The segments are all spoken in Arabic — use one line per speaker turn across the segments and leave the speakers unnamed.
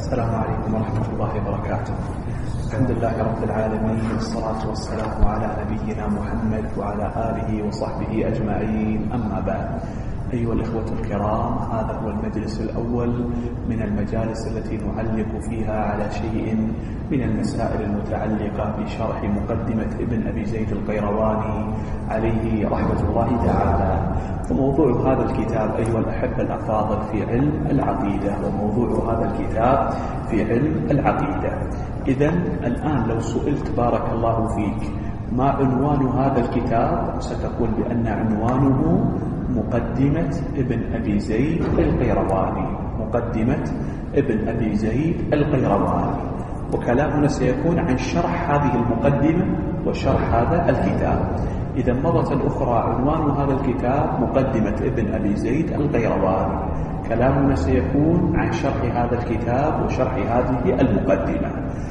السلام عليكم ورحمة الله وبركاته. الحمد لله رب العالمين، والصلاة والسلام على نبينا محمد وعلى آله وصحبه أجمعين، أما بعد. أيها الإخوة الكرام، هذا هو المجلس الأول من المجالس التي نعلق فيها على شيء من المسائل المتعلقة بشرح مقدمة ابن أبي زيد القيرواني عليه رحمة الله تعالى. وموضوع هذا الكتاب أيها الأحبة الأفاضل في علم العقيدة، وموضوع هذا الكتاب في علم العقيدة. إذن الآن لو سئلت بارك الله فيك ما عنوان هذا الكتاب، ستقول بأن عنوانه مقدمة ابن أبي زيد القيرواني، مقدمة ابن أبي زيد القيرواني. وكلامنا سيكون عن شرح هذه المقدمة وشرح هذا الكتاب. إذا مرة أخرى عنوان هذا الكتاب مقدمة ابن أبي زيد القيرواني. كلامنا سيكون عن شرح هذا الكتاب وشرح هذه المقدمة.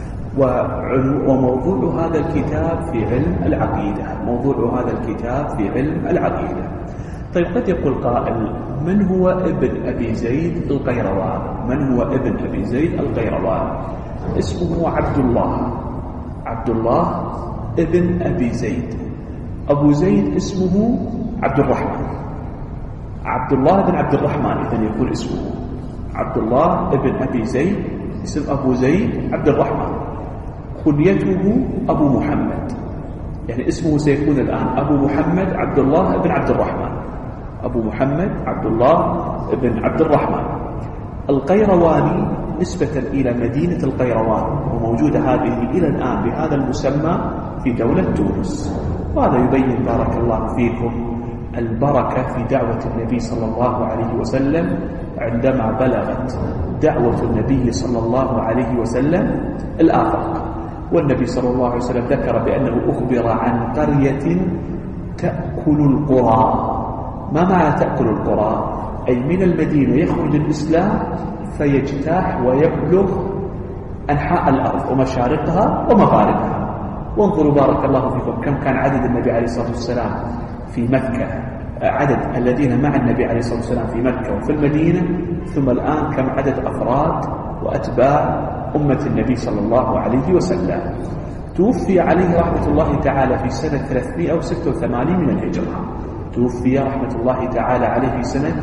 وموضوع هذا الكتاب في علم العقيدة، موضوع هذا الكتاب في علم العقيدة. طيب، قد يقول قائل: من هو ابن أبي زيد القيرواني؟ من هو ابن أبي زيد القيرواني؟ اسمه عبد الله ابن أبي زيد. أبو زيد اسمه عبد الرحمن، عبد الله بن عبد الرحمن. إذن يقول اسمه عبد الله ابن أبي زيد، اسم أبو زيد عبد الرحمن، كنيته أبو محمد. يعني اسمه سيكون الآن أبو محمد عبد الله بن عبد الرحمن، أبو محمد عبد الله بن عبد الرحمن. القيرواني نسبة إلى مدينة القيروان، وموجودة هذه إلى الآن بهذا المسمى في دولة تونس. وهذا يبين بارك الله فيكم البركة في دعوة النبي صلى الله عليه وسلم. عندما بلغت دعوة النبي صلى الله عليه وسلم الآفاق، والنبي صلى الله عليه وسلم ذكر بأنه أخبر عن قرية تأكل القرى. ما معنى تأكل القرى؟ أي من المدينة يخرج الإسلام فيجتاح ويبلغ أنحاء الأرض ومشارقها ومغاربها. وانظروا بارك الله فيكم كم كان عدد النبي عليه الصلاة والسلام في مكة، عدد الذين مع النبي عليه الصلاة والسلام في مكة وفي المدينة، ثم الآن كم عدد أفراد وأتباع أمة النبي صلى الله عليه وسلم. توفي عليه رحمة الله تعالى في سنة 386 من الهجرة. توفي رحمة الله تعالى عليه في سنة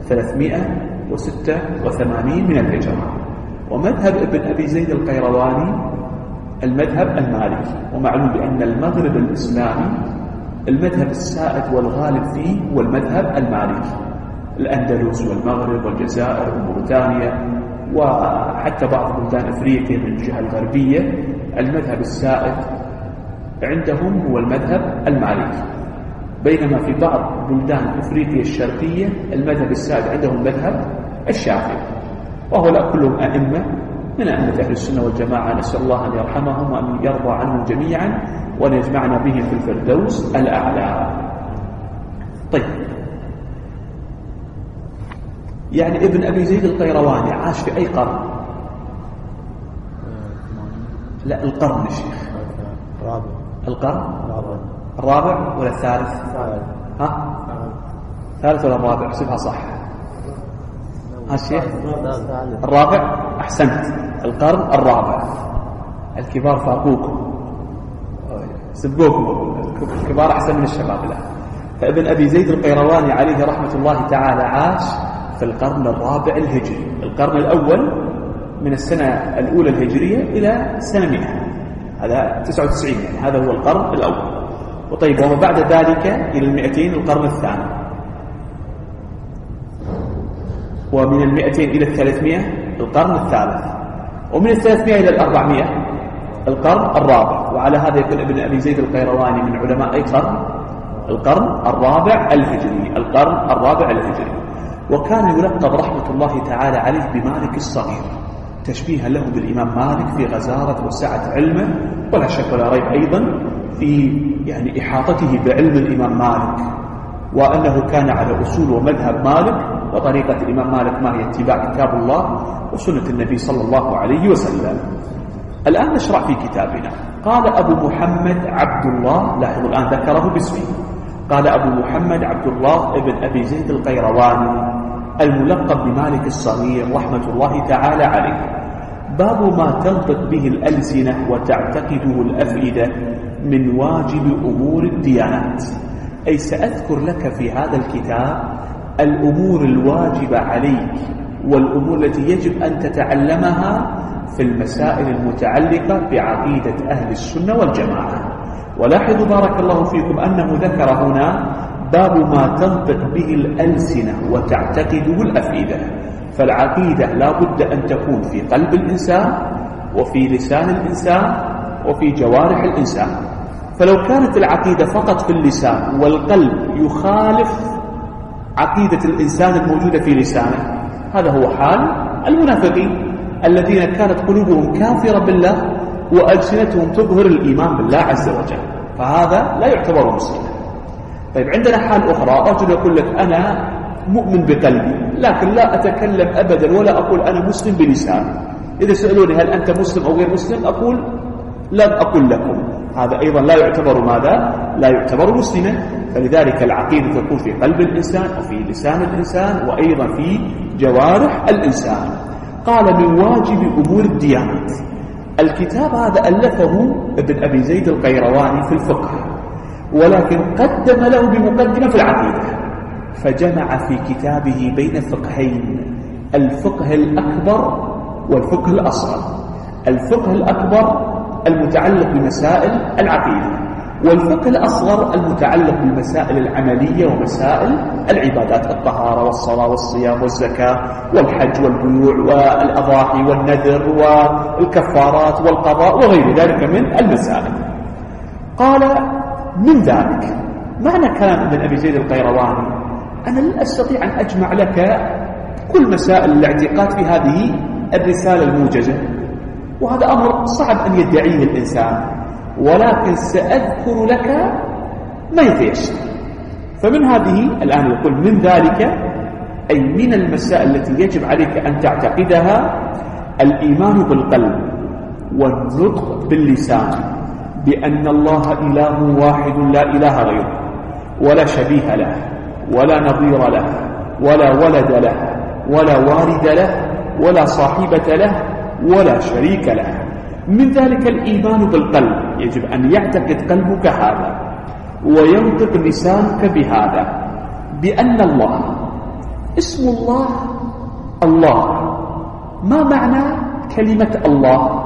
386 من الهجرة. ومذهب ابن أبي زيد القيرواني المذهب المالكي، ومعلوم بأن المغرب الإسلامي المذهب السائد والغالب فيه هو المذهب المالكي. الأندلس والمغرب والجزائر وموريتانيا وحتى بعض بلدان أفريقيا من الجهة الغربية المذهب السائد عندهم هو المذهب المالكي، بينما في بعض بلدان أفريقيا الشرقية المذهب السائد عندهم المذهب الشافعي. وهؤلاء كلهم أئمة من أئمة أهل السنة والجماعة، نسأل الله أن يرحمهم وأن يرضى عنهم جميعا وأن يجمعنا بهم في الفردوس الأعلى. طيب، يعني ابن أبي زيد القيرواني عاش في أي قرن؟ لا، القرن يا شيخ. القرن الرابع ولا الثالث؟ ثالث ولا الرابع؟ احسبها صح. الشيخ الرابع. أحسنت، القرن الرابع. الكبار فاقوكم، سبقوكم، الكبار أحسن من الشباب. لا، فابن أبي زيد القيرواني عليه رحمة الله تعالى عاش في القرن الرابع الهجري. القرن الأول من السنة الأولى الهجرية إلى سنة 100، هذا 99، يعني هذا هو القرن الأول. وطيب، وما بعد ذلك إلى 200 القرن الثاني، ومن 200 إلى 300 القرن الثالث، ومن 300 إلى 400 القرن الرابع. وعلى هذا يكون ابن أبي زيد القيرواني من علماء أي قرن؟ القرن الرابع الهجري، القرن الرابع الهجري. وكان يلقب رحمة الله تعالى عليه بمالك الصغير، تشبيها له بالإمام مالك في غزارة وسعة علمه، ولا شك ولا ريب أيضا في يعني إحاطته بعلم الإمام مالك، وأنه كان على أصول ومذهب مالك. وطريقة الإمام مالك ما هي؟ اتباع كتاب الله وسنة النبي صلى الله عليه وسلم. الآن نشرع في كتابنا. قال أبو محمد عبد الله، لاحظوا الآن ذكره باسمه، قال أبو محمد عبد الله ابن أبي زيد القيرواني الملقب بمالك الصغير رحمة الله تعالى عليه. باب ما تنطق به الألسنة وتعتقده الأفئدة من واجب أمور الديانات. أي سأذكر لك في هذا الكتاب الأمور الواجبة عليك والأمور التي يجب أن تتعلمها في المسائل المتعلقة بعقيدة أهل السنة والجماعة. ولاحظوا بارك الله فيكم أنه ذكر هنا باب ما تنطق به الألسنة وتعتقده الأفئدة. فالعقيدة لا بد أن تكون في قلب الإنسان وفي لسان الإنسان وفي جوارح الإنسان. فلو كانت العقيدة فقط في اللسان والقلب يخالف عقيدة الإنسان الموجودة في لسانه، هذا هو حال المنافقين الذين كانت قلوبهم كافرة بالله وألسنتهم تظهر الإيمان بالله عز وجل، فهذا لا يعتبر مسلما. طيب عندنا حال أخرى، رجل يقول لك أنا مؤمن بقلبي لكن لا أتكلم أبدا ولا أقول أنا مسلم بلساني. إذا سألوني هل أنت مسلم أو غير مسلم أقول لن أقول لكم، هذا أيضا لا يعتبر ماذا؟ لا يعتبر مسلما. فلذلك العقيدة تكون في قلب الإنسان وفي لسان الإنسان وأيضا في جوارح الإنسان. قال من واجب أمور الديانات. الكتاب هذا ألفه ابن أبي زيد القيرواني في الفقه، ولكن قدم له بمقدمة في العقيدة، فجمع في كتابه بين فقهين: الفقه الأكبر والفقه الأصغر. الفقه الأكبر المتعلق بمسائل العقيدة، والفقه الأصغر المتعلق بالمسائل العملية ومسائل العبادات: الطهارة والصلاة والصيام والزكاة والحج والبيوع والأضاحي والنذر والكفارات والقضاء وغير ذلك من المسائل. قال من ذلك معنى كلام ابن أبي زيد القيرواني أنا لا أستطيع أن أجمع لك كل مسائل الاعتقاد في هذه الرسالة الموجزة، وهذا أمر صعب أن يدعيه الإنسان، ولكن سأذكر لك ما يتيسر. فمن هذه الآن يقول من ذلك أي من المسائل التي يجب عليك أن تعتقدها: الإيمان بالقلب والنطق باللسان بأن الله إله واحد لا إله غيره ولا شبيه له ولا نظير له ولا ولد له ولا والد له ولا صاحبة له ولا شريك له. من ذلك الإيمان بالقلب، يجب أن يعتقد قلبك هذا وينطق لسانك بهذا، بأن الله اسم الله الله. ما معنى كلمة الله؟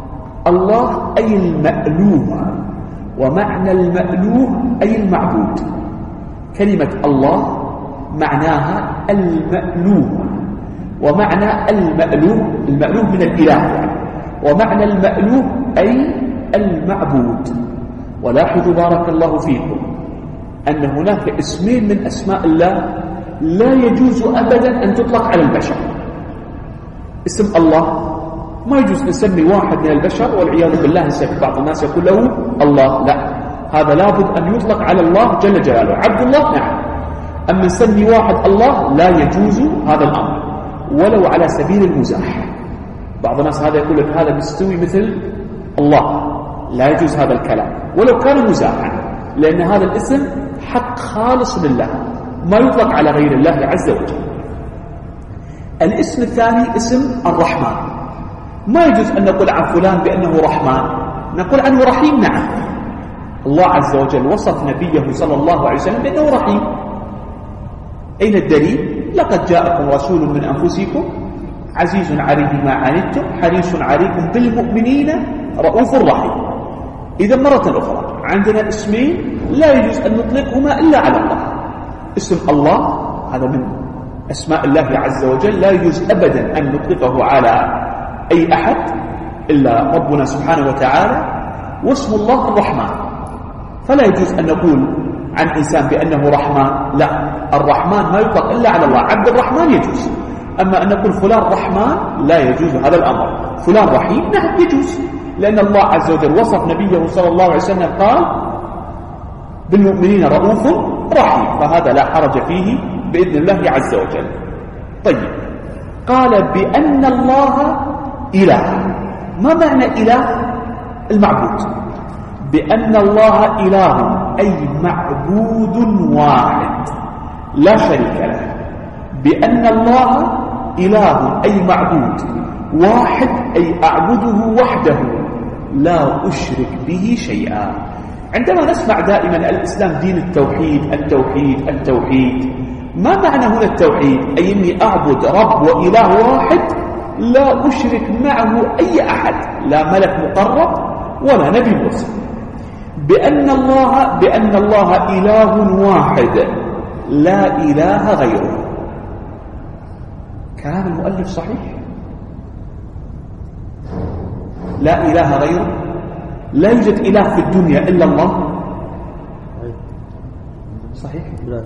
الله أي المألوه، ومعنى المألوه أي المعبود. كلمة الله معناها المألوه، ومعنى المألوه المألوه من الإله يعني، ومعنى المألوه أي المعبود. ولاحظوا بارك الله فيكم أن هناك اسمين من أسماء الله لا يجوز أبدا أن تطلق على البشر. اسم الله ما يجوز نسمي واحد من البشر والعياذ بالله نسمي بعض الناس يقول له الله، لا، هذا لابد أن يطلق على الله جل جلاله. عبد الله نعم، أما نسمي واحد الله لا يجوز هذا الأمر ولو على سبيل المزاح. بعض الناس هذا يقول لك هذا مستوي مثل الله، لا يجوز هذا الكلام ولو كان مزاحا، لأن هذا الاسم حق خالص لله ما يطلق على غير الله عز وجل. الاسم الثاني اسم الرحمن، ما يجوز أن نقول عن فلان بأنه رحمن، نقول عنه رحيم. نعم، الله عز وجل وصف نبيه صلى الله عليه وسلم بأنه رحيم. أين الدليل؟ لقد جاءكم رسول من أنفسكم عزيز عليه ما عنتم حريص عليكم بالمؤمنين رؤوف رحيم. إذا مرة أخرى عندنا اسمين لا يجوز أن نطلقهما إلا على الله. اسم الله هذا من أسماء الله عز وجل لا يجوز أبدا أن نطلقه على أي أحد إلا ربنا سبحانه وتعالى. واسم الله الرحمن، فلا يجوز أن نقول عن إنسان بأنه رحمن، لا، الرحمن ما يطلق إلا على الله. عبد الرحمن يجوز، أما أن نقول فلان رحمن لا يجوز هذا الأمر. فلان رحيم نعم يجوز، لأن الله عز وجل وصف نبيه صلى الله عليه وسلم قال بالمؤمنين رؤوف رحيم، فهذا لا حرج فيه بإذن الله عز وجل. طيب، قال بأن الله إله. ما معنى إله؟ المعبود. بأن الله إله أي معبود واحد لا شريك له. بأن الله إله أي معبود واحد أي أعبده وحده لا أشرك به شيئا. عندما نسمع دائما الإسلام دين التوحيد التوحيد التوحيد، ما معنى هنا التوحيد؟ أي أني أعبد رب وإله واحد لا أشرك معه أي أحد، لا ملك مقرب ولا نبي مرسل، بأن الله إله واحد لا إله غيره. كلام المؤلف صحيح؟ لا إله غيره، لا يوجد إله في الدنيا إلا الله. صحيح؟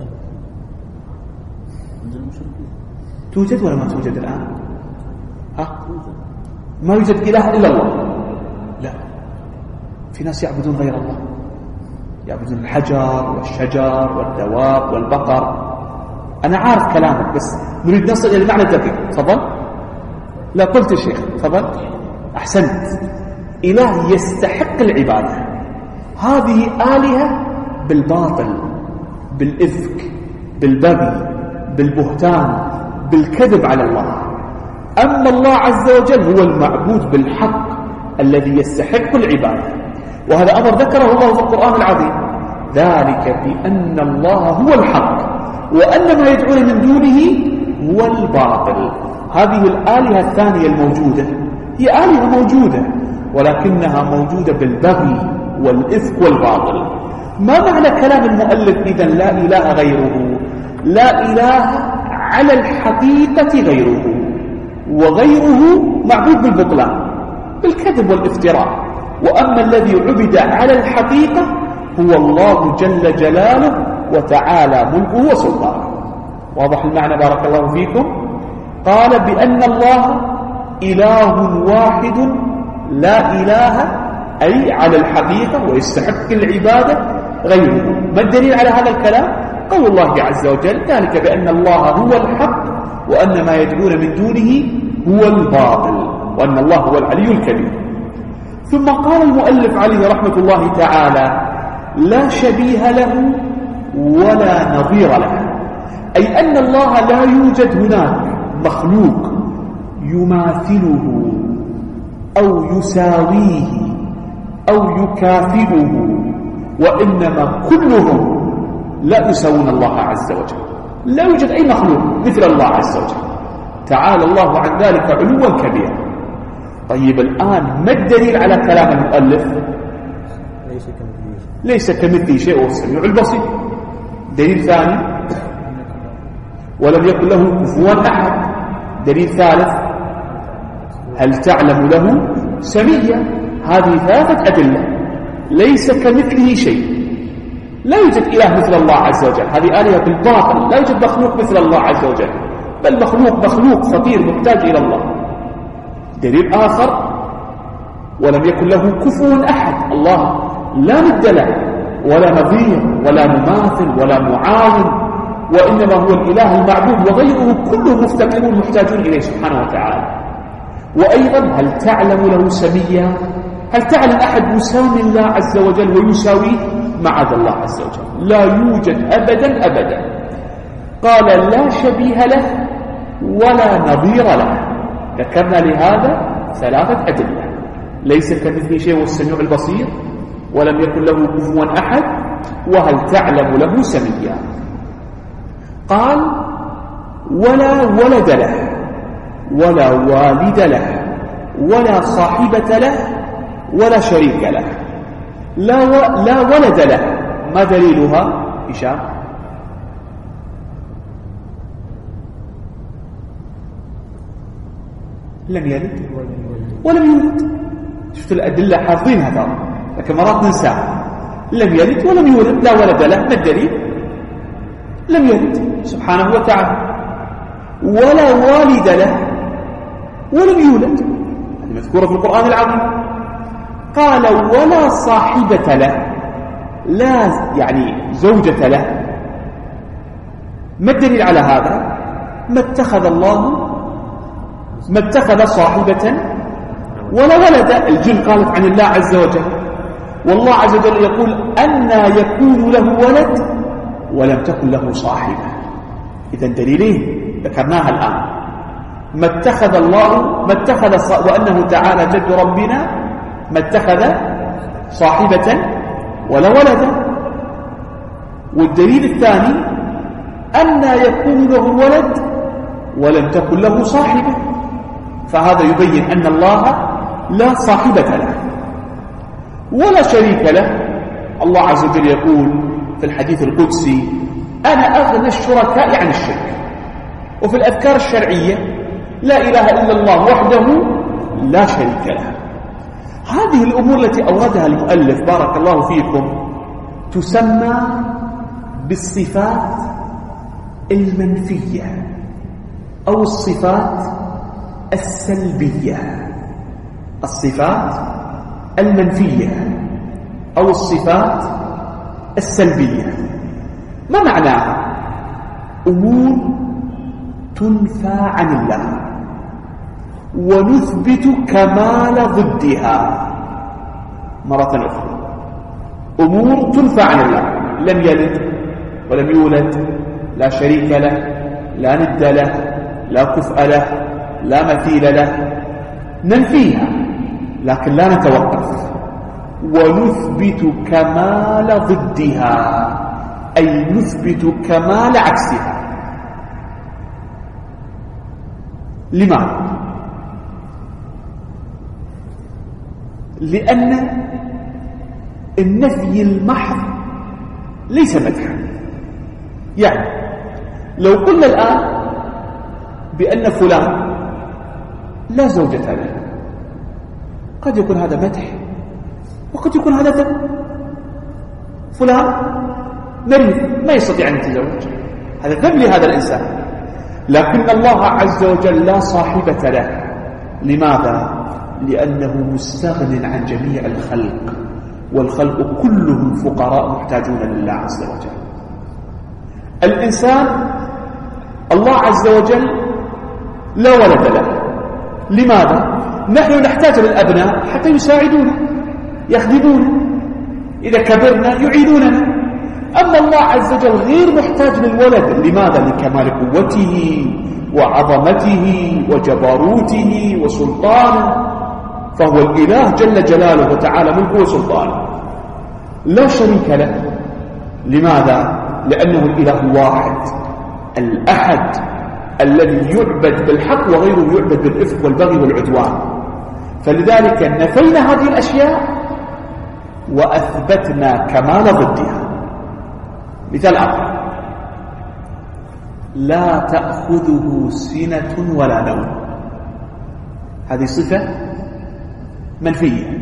توجد ولا ما توجد الآن؟ ما يوجد إله إلا الله. لا، في ناس يعبدون غير الله، يعبدون الحجر والشجر والدواب والبقر. أنا عارف كلامك بس نريد نصل إلى المعنى الدقيق. تفضل. لا قلت يا شيخ، تفضل. أحسنت. إله يستحق العبادة. هذه آلهة بالباطل، بالإفك، بالبغي، بالبهتان، بالكذب على الله. أما الله عز وجل هو المعبود بالحق الذي يستحق العبادة، وهذا أمر ذكره الله في القرآن العظيم. ذلك بأن الله هو الحق وأن ما يدعون من دونه هو الباطل. هذه الآلهة الثانية الموجودة هي آلهة موجودة، ولكنها موجودة بالبغي والإفك والباطل. ما معنى كلام المؤلف إذن لا إله غيره؟ لا إله على الحقيقة غيره، وغيره معبود بالبطلان، بالكذب والافتراء. وأما الذي عبد على الحقيقة هو الله جل جلاله وتعالى ملكه وسلطانه. واضح المعنى؟ بارك الله فيكم. قال بأن الله إله واحد لا إله أي على الحقيقة ويستحق العبادة غيره. ما الدليل على هذا الكلام؟ قول الله عز وجل ذلك بأن الله هو الحق وأن ما يدعون من دونه هو الباطل وأن الله هو العلي الكبير. ثم قال المؤلف عليه رحمة الله تعالى لا شبيه له ولا نظير له، أي أن الله لا يوجد هناك مخلوق يماثله أو يساويه أو يكافئه، وإنما كلهم لا يساوون الله عز وجل. لا يوجد أي مخلوق مثل الله عز وجل، تعالى الله عن ذلك علوا كبيرا. طيب الآن ما الدليل على كلام المؤلف؟ ليس كمثله شيء وهو السميع البصير. دليل ثاني ولم يكن له كفوا أحد. دليل ثالث هل تعلم له سميا. هذه ثلاثة أدلة. ليس كمثله شيء، لا يوجد إله مثل الله عز وجل، هذه آلهة بالباطل. لا يوجد مخلوق مثل الله عز وجل، بل مخلوق فقير محتاج إلى الله. دليل آخر ولم يكن له كفوا أحد، الله لا ند له ولا نظير ولا مماثل ولا معاون، وإنما هو الإله المعبود وغيره كله مفتقرون محتاجون إليه سبحانه وتعالى. وأيضا هل تعلم له سميا؟ هل تعلم أحد يسامي الله عز وجل ويساويه؟ معاذ الله عز وجل، لا يوجد أبدا أبدا. قال لا شبيه له ولا نظير له. ذكرنا لهذا ثلاثة أدلة: ليس كمثله شيء والسميع البصير، ولم يكن له كفوا أحد، وهل تعلم له سميا. قال ولا ولد له ولا والد له ولا صاحبة له ولا شريك له. لا ولد له، ما دليلها؟ هشام. لم يلد ولم يولد. شفت الأدلة حافظينها ترى، لكن مرات ننساها. لم يلد ولم يولد، لا ولد له، ما الدليل؟ لم يلد سبحانه وتعالى. ولا والد له ولم يولد، هذه مذكورة في القرآن العظيم. قال ولا صاحبة له، لا يعني زوجة له. ما الدليل على هذا؟ ما اتخذ صاحبة ولا ولد. الجن قالت عن الله عز وجل، والله عز وجل يقول أنى يكون له ولد ولم تكن له صاحبة. إذن دليلين ذكرناها الآن. ما اتخذ الله وأنه تعالى جد ربنا ما اتخذ صاحبة ولا ولدا. والدليل الثاني أن يكون له ولد ولم تكن له صاحبة، فهذا يبين أن الله لا صاحبة له ولا شريك له. الله عز وجل يقول في الحديث القدسي أنا أغنى الشركاء عن الشرك. وفي الأذكار الشرعية لا إله إلا الله وحده لا شريك له. هذه الأمور التي أوردها المؤلف بارك الله فيكم تسمى بالصفات المنفية أو الصفات السلبية. الصفات المنفية أو الصفات السلبية ما معناها؟ أمور تنفى عن الله ونثبت كمال ضدها. مرة أخرى، أمور تنفى عن الله، لم يلد ولم يولد، لا شريك له، لا ند له، لا كفء له، لا مثيل له، ننفيها لكن لا نتوقف. ونثبت كمال ضدها أي نثبت كمال عكسها. لماذا؟ لأن النفي المحض ليس مدحا. يعني لو قلنا الآن بأن فلان لا زوجة له، قد يكون هذا مدح وقد يكون هذا ذم. فلان مريض ما يستطيع أن يتزوج، هذا ذم لهذا الإنسان. لكن الله عز وجل لا صاحبة له. لماذا؟ لأنه مستغن عن جميع الخلق، والخلق كلهم فقراء محتاجون لله عز وجل. الإنسان الله عز وجل لا ولد له. لماذا؟ نحن نحتاج للأبناء حتى يساعدونا يخدمونا، إذا كبرنا يعيدوننا. أما الله عز وجل غير محتاج للولد. لماذا؟ لكمال قوته وعظمته وجبروته وسلطانه، فهو الإله جل جلاله وتعالى ملكه وسلطانه، لا شريك له. لماذا؟ لأنه الإله الواحد الأحد الذي يعبد بالحق وغيره يعبد بالإفك والبغي والعدوان. فلذلك نفينا هذه الأشياء وأثبتنا كمال ضدها. مثال آخر، لا تأخذه سنة ولا نوم، هذه صفة منفية.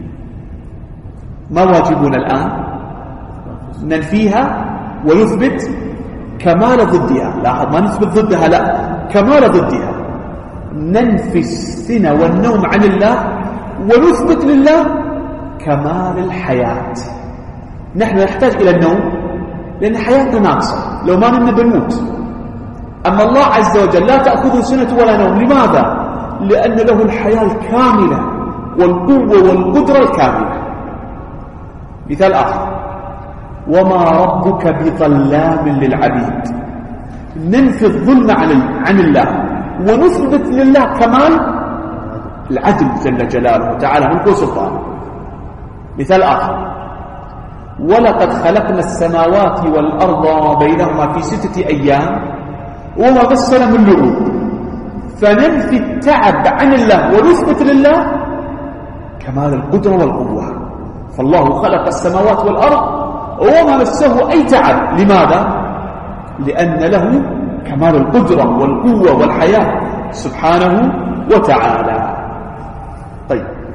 ما واجبنا الآن؟ ننفيها ونثبت كمال ضدها. لاحظ، ما نثبت ضدها، لا، كمال ضدها. ننفي السنة والنوم عن الله ونثبت لله كمال الحياة. نحن نحتاج إلى النوم لأن حياتنا ناقصة، لو ما نمنا بنموت. أما الله عز وجل لا تأخذه سنة ولا نوم. لماذا؟ لأن له الحياة الكاملة والقوة والقدرة الكاملة. مثال آخر، وما ربك بظلام للعبيد. ننفي الظلم عن الله ونثبت لله كمال العدل جل جلاله وتعالى ملكه وسلطانه. مثال آخر، ولقد خلقنا السماوات والأرض بينهما في 6 أيام وما مسنا من لغوب. فننفي التعب عن الله ونثبت لله كمال القدرة والقوة. فالله خلق السماوات والأرض وما مسه أي تعب. لماذا؟ لأن له كمال القدرة والقوة والحياة سبحانه وتعالى. طيب،